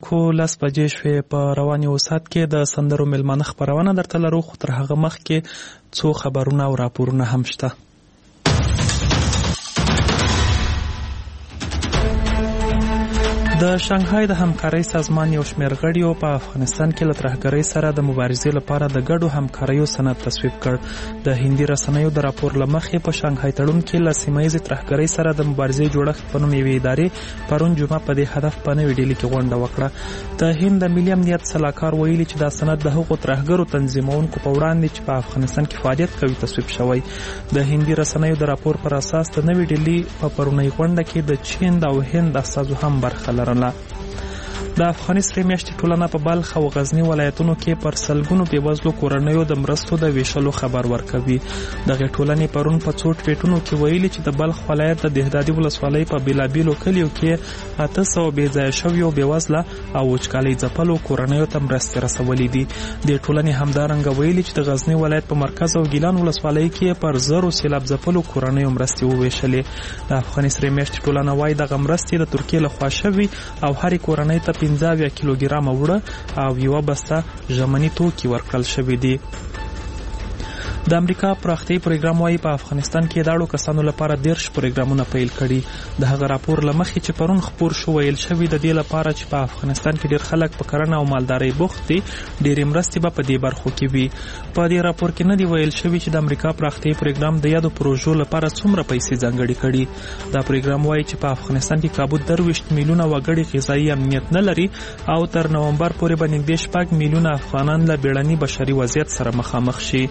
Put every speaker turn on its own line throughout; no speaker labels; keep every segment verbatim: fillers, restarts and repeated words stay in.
اوریدونکو لس بجې شوې. په روان یو ساعت کې د سندرو میلمانه خپرونه درته لرو، خو تر هغه مخکې څو خبرونه او راپورونه هم شته. د شانګهای د همکارۍ سازمان یو شمېر غړیو په افغانستان کې له ترهګرۍ سره د مبارزې لپاره د ګډو همکاریو سند تصویب کړ. د هندي رسنیو د راپور له مخې په شانګهای تړون کې له سیمه ییزې ترهګرۍ سره د مبارزې جوړښت په نوم یوې ادارې پرون جمعه په دې هدف په نوې ډیلي کې غونډه وکړه. د هند د ملي امنیت سلاکار ویلي چې دا سند د هغو ترهګرو تنظیمونکو په وړاندې چې په افغانستان کې فعالیت کوي تصویب شوی. د هندي رسنیو د راپور پر اساس د نوې ډیلي په پرونۍ غونډه کې د چین او هند استازو هم برخه لرله. د افغاني سرې میاشتې ټولنه په بلخ او غزني ولایتونو کې پر سلګونو بېوزلو کورنیو د مرستو د ویشلو خبر ورکوي. دغې ټولنې پرون په څو ټویټونو کې ویلي چې د بلخ ولایت د دهدادي ولسوالۍ په بېلابېلو کلیو کې اته سوه بېځایه شویو بېوزله او وچکالۍ ځپلو کورنیو ته مرستې رسولي دي. دې ټولنې همدارنګه ویلي چې د غزني ولایت په مرکز او ګیلان ولسوالۍ کې پر زرو سیلاب ځپلو کورنیو مرستې وویشلې. د افغاني سرې میاشتې ټولنه وایي دغه مرستې د ترکیې لخوا شوي او هرې کورنۍ ته پنځه اویا کیلوګرامه وړه او یوه بسته ژمني توکي ورکړل شوي دي. د امریکا پراختیایي پروګرام وايي په افغانستان کې د اړو کسانو لپاره دېرش پروګرامونه پیل کړي. د هغه راپور له مخې چې پرون خپور شو ویل شوي د دې لپاره چې په افغانستان کې ډېر خلک په کرنه او مالدارۍ بوخت دي، ډېرې مرستې به په دې برخو کې وي. په دې راپور کې نه دی ویل شوي چې د امریکا پراختیایي پروګرام د یادو پروژو لپاره څومره پیسې ځانګړې کړي. دا پروګرام وايي چې په افغانستان کې کابو درویشت میلیونه وګړي غذایي امنیت نه لري او تر نومبر پورې به نږدې شپږ میلیونه افغانان له بیړني بشري وضعیت سره مخامخ شي.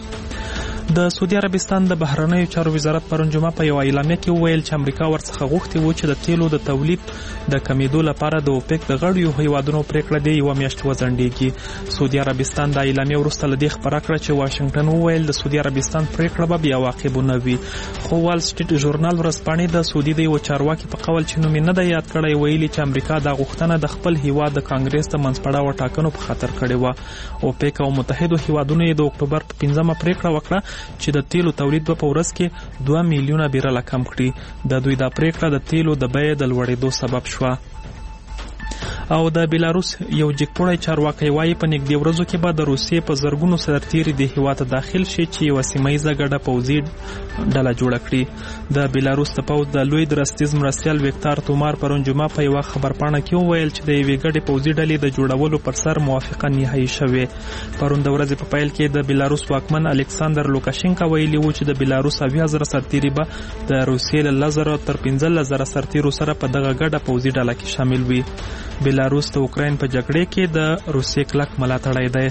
د سعودي عربستان د بهرنیو چارو وزارت پرون جمعه په یوه اعلامیه کې وویل چې امریکا ورڅخه غوښتي وو چې د تیلو د تولید د کمیدو لپاره د اوپیک د غړیو هیوادونو پریکړه دی یوه میاشت وځنډېږي. سعودي عربستان د اعلامیې وروسته له دې خپره کړه چې واشنګټن وویل د سعودي عربستان پریکړه به بیا واقعبونه وي. خو وال سټریټ ژورنال ورځپاڼې د سعودي د یوه چارواکي په قول چې نوم یې نه دی یاد کړی ویلي چې امریکا دا غوښتنه د خپل هیواد د کانګرس د منځپړاوه ټاکنو په خاطر کړې وه. اوپیک او متحدو هیوادونو یې د اکتوبر په پنځمه پریکړه وکړه چې د تیلو تولید به په ورځ کې دوه میلیونه بیرله کم کړي. د دوی دا پریکړه د تیلو د بیې د لوړېدو سبب شوه. او د بیلاروس یو جګپوړی چارواکی وایي په نږدې ورځو کې به د روسیې په زرګونو سرتیري د هېواد ته داخل شي چې یوه سیمه ییزه ګډه پوځي ډله جوړه کړي. د بیلاروس د پوځ د لوی درستیز مرستیال ویکتار تومار پرون جمعه په یوه خبرپاڼه کې وویل چې د یوې ګډې پوځي ډلې د جوړولو پر سر موافقه نهایي شوې. پرون د ورځې په پیل کې د بیلاروس واکمن الکساندر لوکاشینکا ویلي و چې د بیلاروس اویا زره سرتیري به د روسیې له لس زره تر پنځلس زره سرتیرو سره په دغه ګډه پوځي ډله کې شامل وي. بیلاروس د اوکراین په جګړې کې د روسیې کلک ملاتړی دی.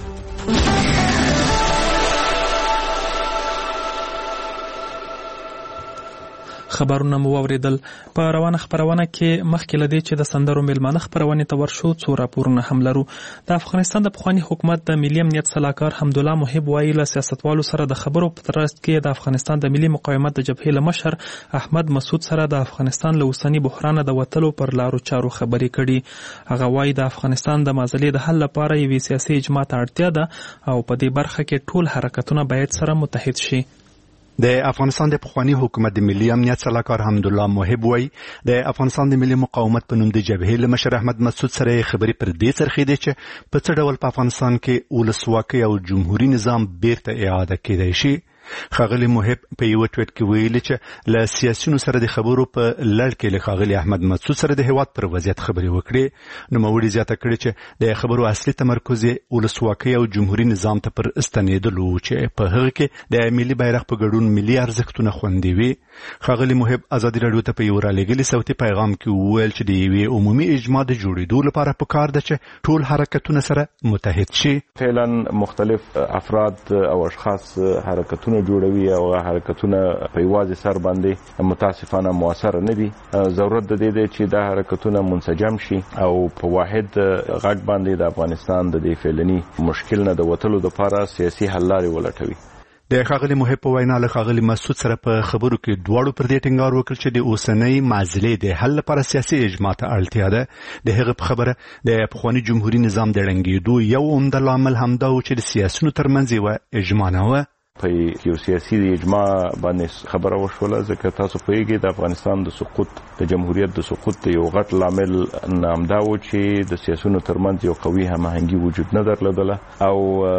خبرونه مو واوریدل. په روانه خبرونه کې مخکې له دې چې د سندرو میلمانه خبرونې ته ورشو څو راپورونه هم لرو. د افغانستان د پخواني حکومت د ملي امنیت سلاکار حمدالله محب وایي له سیاستوالو سره د خبرو په ترڅ کې د افغانستان د ملي مقاومت د جبهې له مشر احمد مسعود سره د افغانستان له اوسني بحرانه د وتلو پر لارو چارو خبرې کړي. هغه وایي د افغانستان د معضلې د حل لپاره یوې سیاسي اجماع ته اړتیا ده او په دې برخه کې ټول حرکتونه باید سره متحد شي.
د افغانستان د پخواني حکومت د ملي امنیت سلاکار حمدالله محب وایي د افغانستان د ملي مقاومت په نوم د جبهې له مشر احمد مسعود سره خبرې پر دې څرخېدې چې په څه ډول په افغانستان کې ولسواکي او جمهوري نظام بیرته اعاده کېدای شي. ښاغلي محب په یوه ټویټ کې ویلي چې له سیاسیونو سره د خبرو په لړ کې له ښاغلي احمد مسعود سره د هېواد پر وضعیت خبرې وکړې. نوموړي زیاته کړې چې د خبرو اصلي تمرکز یې ولسواکۍ او جمهوري نظام ته پر ستنېدلو و چې په هغه کې د ملي بیرغ په ګډون ملي ارزښتونه خوندي وي. ښاغلي محب ازادي راډیو ته په یو رالیږلي صوتي پیغام کې وویل چې د یوې عمومي اجماع د جوړېدو لپاره پکار ده چې ټول حرکتونه سره متحد شي.
فعلا مختلف افراد او اشخاص حرکتونه جوړوي او حرکتونه په یوازې سر باندې متاسفانه موثر نه دي. ضرورت د دې دی چې دا حرکتونه منسجم شي او په واحد غږ باندې د افغانستان د دې فعلني مشکل نه د وتلو لپاره سیاسي حل لارې ولټوي.
د ښاغلي محب په وینا له ښاغلي مسعود سره په خبرو کې دواړو پر دې ټینګار وکړ چې د اوسنۍ معضلې د حل لپاره سیاسي اجماع ته اړتیا ده. د هغه په خبره د پخواني جمهوري نظام د ړنګېدو یو عمده لامل همدا و چې د سیاسیونو ترمنځ یوه اجماع نه وه.
په یو سیاسي اجماع باندې خبره وشوله، ځکه تاسو پوهیږئ د افغانستان د سقوط د جمهوریت د سقوط یو غټ لامل نامدا و چې د سیاسيونو ترمنځ یو قوي هماهنګي وجود نه درلودله او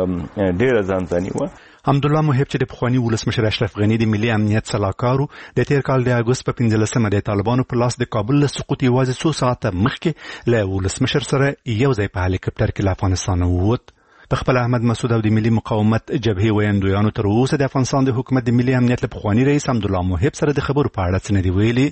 ډېره ځانځاني و.
حمدالله محب چې د پخوانی ولسمشر اشرف غنی د ملي امنیت سلاکارو د تیر کال د اګوست په پنځلسمه د طالبانو په لاس د کابل له سقوط یوازې څو ساعته مخکې له ولسمشر سره یو ځای په هلیکاپټر کې له افغانستان ووت. په خپل احمد مسعود او د ملي مقاومت جبهې ویاندویانو تر اوسه د افغانستان د حکومت د ملي امنیت له پخوانی رئیس حمدالله محب سره د خبرو په اړه څه نه دي ویلي.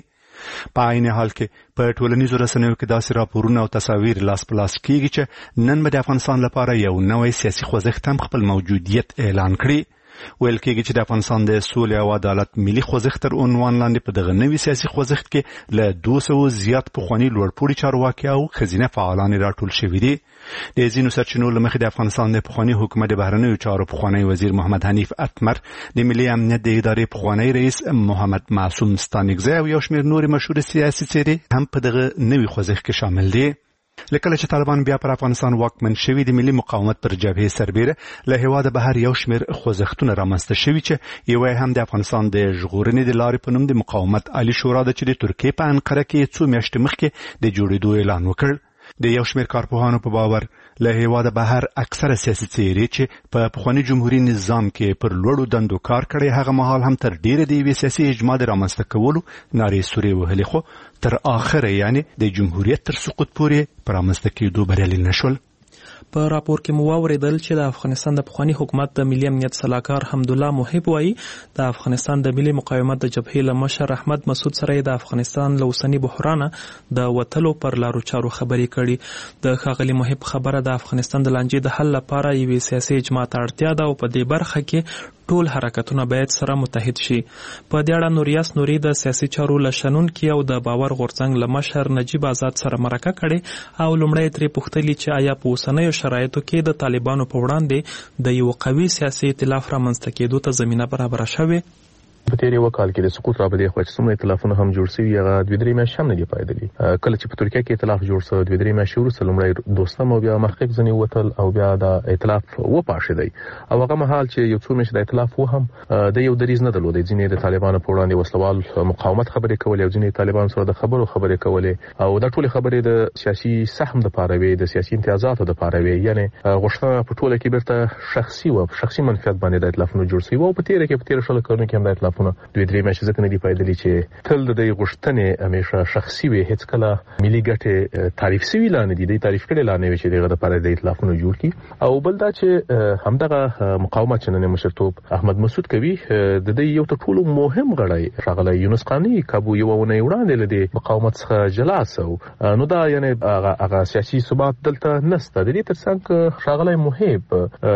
په عین حال کې په ټولنیزو رسنیو کې داسې راپورونه او تصاویر لاس په لاس کېږي چې نن به د افغانستان لپاره یو نوی سیاسي خوځښت هم خپل موجودیت اعلان کړي. ویل کېږي چې د افغانستان د سولې او عدالت ملي خوځښت تر عنوان لاندې په دغه نوي سیاسي خوځښت کې له دوه سوو زیات پخواني لوړپوړي چارواکي او ښځینه فعالان راټول شوي دي. د ځینو سرچینو له مخې د افغانستان د پخواني حکومت د بهرنیو چارو پخوانی وزیر محمد حنیف اتمر، د ملي امنیت د ادارې پخوانی رئیس محمد معصوم ستانکزی او یو شمېر نورې مشهور سیاسي څېرې هم په دغه نوي خوځښت کې شامل دي. لکه چې طالبان بیا پر افغانستان واکمن شوي، د ملي مقاومت پر جبهې سربیره له هېواده بهر یو شمېر خوځښتونه رامنځته شوي چې یو هم د افغانستان د ژغورنې د لارې په نوم د مقاومت عالي شورا ده چې د ترکیې په انقره کې څو میاشتې مخکې د جوړېدو اعلان وکړ. د یو شمېر کارپوهانو په باور له هېواده بهر اکثره سیاسي څېرې چې په پخواني جمهوري نظام کې پر لوړو دندو کار کړی، هغه مهال هم تر ډېره د یوې سیاسي اجماع د رامنځته کولو نارې سورې وهلې، خو تر آخره یعنی د جمهوریت تر سقوط پورې په رامنځته کېدو بریالي نه شول.
په راپور کې مو واوریدل چې د افغانستان د پخوانی حکومت د ملي امنیت سلاکار حمدالله محب وایي د افغانستان د ملي مقاومت د جبهې له مشر احمد مسعود سره د افغانستان له اوسني بحران د وتلو پر لارو چارو خبرې کړي. د ښاغلي محب خبره د افغانستان د لانجې د حل لپاره یوې سیاسي اجماع ته اړتیا ده او په دې برخه کې ټول حرکتونه باید سره متحد شي. په دې اړه نوریاس نوري د سیاسي چارو له شنونکي او د باور غورځنګ له مشر نجیب آزاد سره مرکه کړې او لومړی ترې پوښتلي چې آیا په اوسنیو شرایطو کې د طالبانو په وړاندې د یو قوي سیاسي ائتلاف رامنځته کېدو ته زمینه برابره شوې.
په تیر یو کال کې د سقوط رابطې خو چې څومره ائتلافونه هم جوړ شوي هغه دوه درې میاشتې هم نه دي پایدلي. کله چې په ترکیه کې ائتلاف جوړ شو دوه درې میاشتې وروسته لومړی دوستم او بیا محقق ځنې وتل او بیا د ائتلاف وپاشېدی او هغه مهال چې یو څو میاشتې د ائتلاف و هم د یو دریځ نه درلودی. ځینې د طالبانو په وړاندې وسلوال مقاومت خبرې کولې او ځینې طالبان سره د خبرو خبرې کولې او دا ټول خبرې د سیاسي سهم د پاره وي، د سیاسي امتیازاتو د پاره وي، یعنی غوښتنه په ټوله کې بیرته شخصي و شخصي منفعت باندې د ائتلافونو جوړ شوي او په تیر کې په تیر شل کلونو کې هم د ائتلافونو دوه درې میاشتې ځکه نه دي پایدلي چې تل د دې غوښتنې همیشه شخصي وي، هیڅ کله ملي ګټې تعریف شوي لا نه دي، د تعریف کړي لا نه وي چې دغه لپاره د ائتلافونو جوړ کړي. او بل دا چې همدغه مقاومت چې نن مشرتوب احمد مسعود کوي د دې یو تر ټولو مهم غړی ښاغلی یونس قانی کابو یو ونه وړاندې لدی مقاومت څخه جلا سو نو دا یعنی هغه سیاسي ثبات دلته نسته. د دې ترڅنګ ښاغلی محب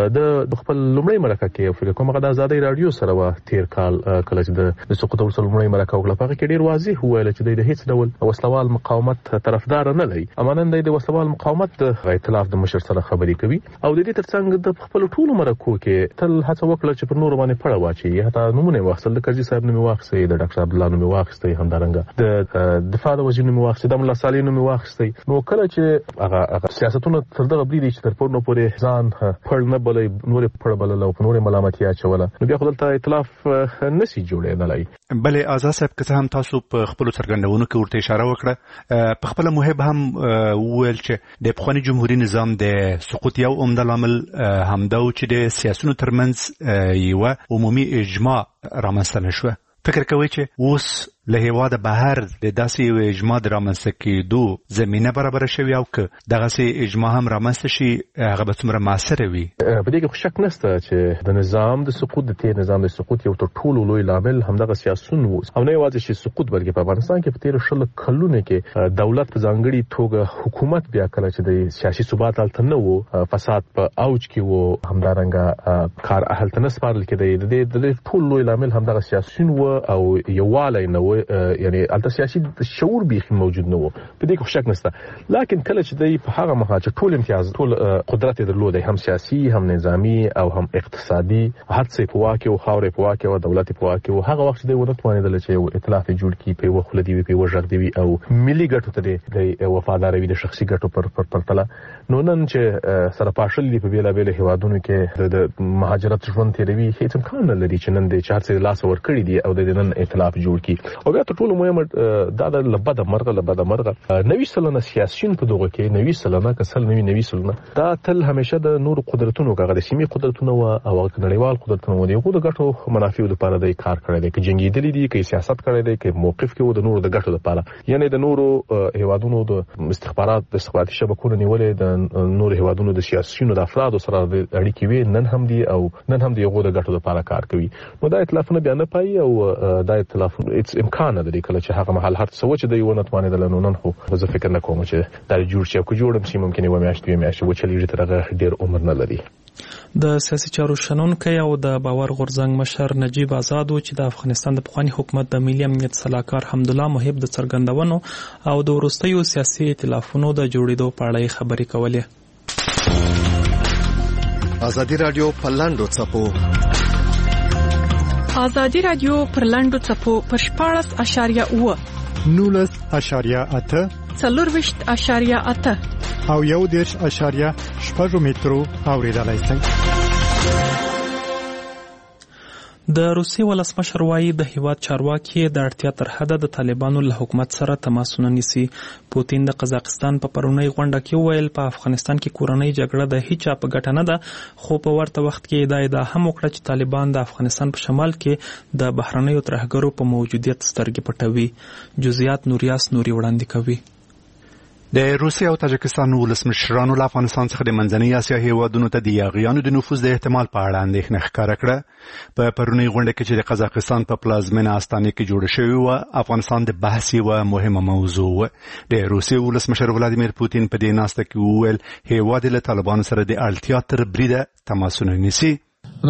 د خپل لومړی مرکه کې فکر کوم هغه د ازادۍ رادیو سره و تیر کال کله چې د سقوط وروسته لومړی مرکه وکړه، په هغه کې ډېر واضح وویل چې دی د هیڅ ډول وسلوال مقاومت طرفدار نه دی. اما نن دی د وسلوال مقاومت د ائتلاف د مشر سره خبرې کوي او د دې ترڅنګ د خپل ټولو مرکو کې تل هڅه وکړه چې پر نور باندې پړه واچي. حتی نمونه واخیستل، د کرزي صاحب نوم واخیستی، د ډاکټر عبدالله نوم واخیستی، همدارنګه د دفاع د وزیر نوم واخیستی، د ملا صالح نوم واخیستی. نو کله چې هغه سیاستونه تر دغه بریدي چې تر پور نو پورې ځان پړ نه بلې نور پړ بلل او نور ملامتي اچوله، نو بیا خو دلته ائتلاف نسی جوړېدلی.
بلې آزاد صاحب که څه هم تاسو په خپلو څرګندونو کې ورته اشاره وکړه، په خپله محب هم وویل چې د پخواني جمهوري نظام د سقوط یو عمده لامل همدا و چې د سیاسونو ترمنځ یوه عمومي اجماع رامنځته نه شوه. فکر کوئ چې اوس له هېواده بهر د داسې یو اجماع د رامنځته کېدو زمینه برابره شوې او که دغسې اجماع هم رامنځته شي هغه به څومره مؤثره وي؟
په دې کې خو شک نشته چې د نظام د سقوط د تیر نظام د سقوط یو تر ټولو لوی لامل همدغه سیاسون و او نه یوازې چې سقوط بلکې په افغانستان کې په تیر شل کلونو کې دولت په ځانګړي توګه حکومت بیا کله چې د سیاسي ثبات هلته نه و، فساد په اوج کې و، همدارنګه کار هلته نه سپارل کېدی، د دې ټول لوی لامل همدغه سیاسون و او یووالی نه و. یعنی البته سیاسي شعور بيخي موجود نه و په دې کې شک نشته لکه کله چې دی په هغه مخه چې ټول امتیاز ټول قدرت درلود هم سیاسي هم نظامی او هم اقتصادي هر څه په واکه او خاورې په واکه او دولت په واکه او هغه وخت دی ونه توانیدل چې یو ائتلاف جوړ کړي په وخت لدی په وژغ دی او ملي ګټو ته دی وفادار وي د شخصي ګټو پر پر پرتله نو نن چې سره پاشل دی په بیل بیل هوادونو کې د مهاجرت ژوند تیروي هیڅ امکان نه لري چې نن د چار څه لاس ور کړی دی او د نن ائتلاف جوړ کړي او بیا ټول مهمه دا د لبد مرغه لبد مرغه نوي سلنه سیاسيون په دغه کې نوي سلنه کسل نوي نوي سلنه دا تل همیشه د نور قدرتونو کغه د سیمې قدرتونه او نړیوال قدرتونه ودی خو د ګټو منافع لپاره د کار کړی دی چې جنگي دي دي کې سیاست کړی دی کې موقف کې و د نور د ګټو لپاره یعنی د نورو هوادونو د استخبارات د استخباراتي شبکو نیولې د نور هوادونو د سیاسيونو د افراد سره د اړیکې وي نن هم دي او نن هم دی غو د ګټو لپاره کار کوي نو دا ائتلافونه بیا نه پای او دا ائتلاف امکان لري کله چې هغه محل هر څه چې دی ونه توانې د لنون خو زه فکر نه کوم چې دا جوړ شي او جوړم چې ممکن و میاشت وي میاشت و چلیږي ترغه ډیر عمر نه لري
د سیاسي چارو شنونکي او د باور غورځنګ مشر نجیب آزاد چې د افغانستان د پخوانی حکومت د ملي امنیت سلاکار حمدالله محب د څرګندونو او د وروستیو سیاسي ائتلافونو د جوړېدو په اړه خبرې کولې.
ازادي رادیو په لاندو څپو
ازادي رادیو پر لاندو څپو پر شپاړس اشاریه اوه
نولس اشاریه اته
څلورویشت اشاریه اته
او یو دېرش اشاریه شپږ مترو اوریدلای شئ.
د روسیې ولسمشر وایي د هیواد چارواکي د اړتیا تر حده د طالبانو له حکومت سره تماسونه نیسي. پوتین د قزاقستان په پرونی غونډه کې وویل په افغانستان کې کورنۍ جګړه د هیچا په ګټه نه ده خو په ورته وخت کې دا ادعا هم وکړه چې طالبان د افغانستان په شمال کې د بهرنیو ترهګرو په موجودیت سترګې پټوي. جزئیات نوریاس نوري وړاندې کوي.
د روسیې او تاجکستان ولسمشرانو له افغانستان څخه د منځنۍ اسیا هیوادونو ته د یاغیانو د نفوذ د احتمال په اړه اندېښنه ښکاره کړه. په پرونی غونډه کې چې د قزاقستان په پلازمینه استانه کې جوړه شوې وه افغانستان د بحث یوه مهمه موضوع وه. د روسیې ولسمشر ولادیمیر پوتین په دې ناسته کې وویل هیواد له طالبانو سره د اړتیا تر بریده تماسونه نیسي.
په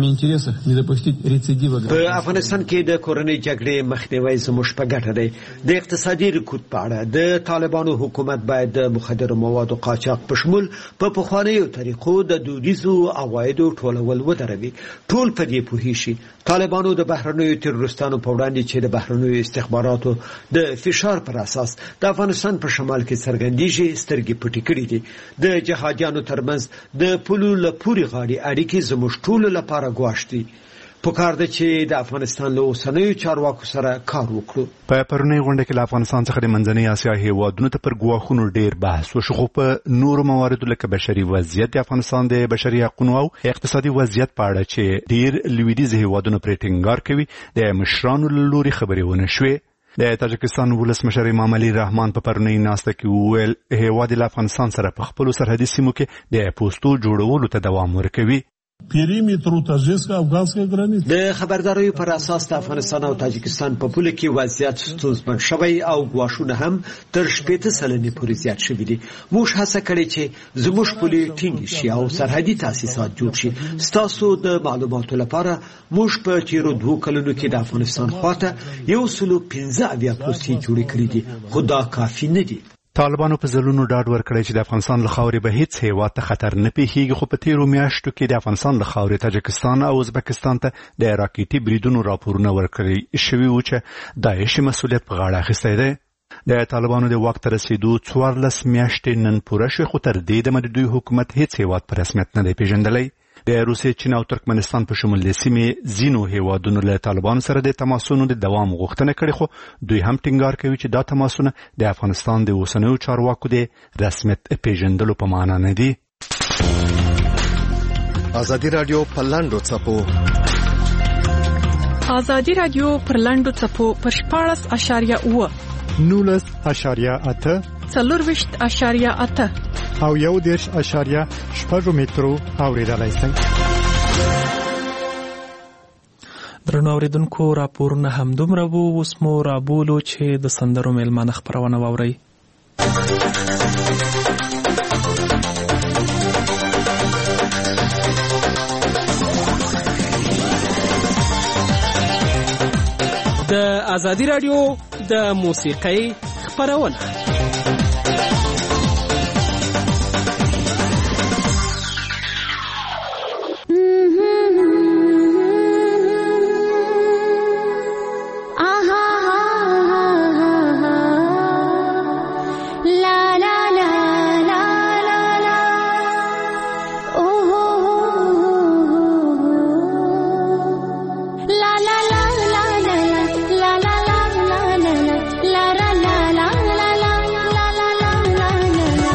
افغانستان کې د کورنۍ جګړې مخنیوی زموږ په ګټه دی. د اقتصادي رکود په اړه د طالبانو حکومت باید د مخدرو موادو قاچاق په شمول په پخوانیو طریقو د دودیزو عوایدو ټولول ودروي. ټول په دې پوهیږي شي طالبانو د بهرنیو تروریستانو په وړاندې چې د بهرنیو استخباراتو د فشار پر اساس د افغانستان په شمال کې څرګندېږي سترګې پټې کړې دي. د جهادیانو ترمنځ د پولو له پوري غاړي اړیکې زموږ ټول لپاره غواړي. پکار ده چې د افغانستان له اوسنیو چارواکو سره کار وکړو.
په پرونی غونډه کې له افغانستان څخه د منځنۍ اسیا هیوادونو ته پر ګواښونو ډیر بحث وشو خو په نورو مواردو لکه بشري وضعیت د افغانستان د بشري حقوقو او اقتصادي وضعیت په اړه چې ډیر لویدیځ هیوادونو پرې ټینګار کوي د مشرانو له لوري خبرې ونه شوې. د تاجکستان ولسمشر امام علي رحمان په پرونی ناسته کې وویل هیواد له افغانستان سره په خپل سرحدي سیمو کې د پوسټو جوړولو ته دوام ورکوي.
د خبرداريو پر اساس د افغانستان او تاجکستان په پوله کې وضعیت ستونزمن شوی او غواښونه هم تر شپږ سلنې پورې زیات شوي دي. موږ هڅه کړې چې زموږ پولې ټینګ شي او سرحدي تاسیسات جوړ شي. ستاسو د معلوماتو لپاره موږ په تیرو دوه کلونو کې د افغانستان خواته یو سلو پنځه اویا پوستې جوړې کړې دي خو دا کافي نه دي.
طالبانو په ځلونو ډاډ ورکړی چې د افغانستان له خاورې به هیڅ هیواد ته خطر نه پیښیږي خو په تیرو میاشتو کې د افغانستان له خاورې تاجکستان او ازبکستان ته د راکټي بریدونو راپورونه ورکړي شوي وو چې داعش مسؤلیت په غاړه اخیستی دی. د طالبانو د واک ته رسیدو څوارلس میاشتې نن پوره شوې خو تر دې دمه د دوی حکومت هیڅ هیواد په رسمیت نه دی پیژندلی. د روسیې، چین او ترکمنستان په شمول د سیمې ځینو هیوادونو له طالبانو سره د تماسونو د دوام غوښتنه کړې خو دوی هم ټینګار کوي چې دا تماسونه د افغانستان د اوسنیو چارواکو د رسمیت پیژندلو په معنا نه دي.
ازادي رادیو په لاندو څپو
ازادي رادیو پر لاندو څپو پر شپاړس اشاریه اوه
نولس اشاریه اته
څلورویشت اشاریه اته
او یو دېرش اشاریه شپږ مترو اوریدلای شئ.
درنو اوریدونکو راپورونه همدومره وو. اوس مو رابولو چې د سندرو میلمانه خپرونه واورئ.
د ازادي راډیو د موسیقۍ خبرونه